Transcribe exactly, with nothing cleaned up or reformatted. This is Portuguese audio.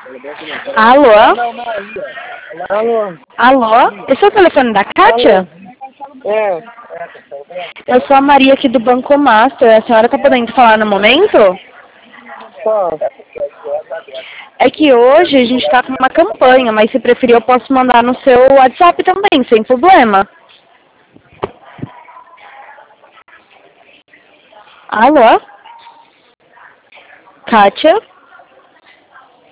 Alô? Alô? Alô? Esse é o telefone da Kátia? É. Eu sou a Maria aqui do Banco Master. A senhora tá podendo falar no momento? Só. É que hoje a gente tá com uma campanha, mas se preferir eu posso mandar no seu WhatsApp também, sem problema. Alô? Kátia?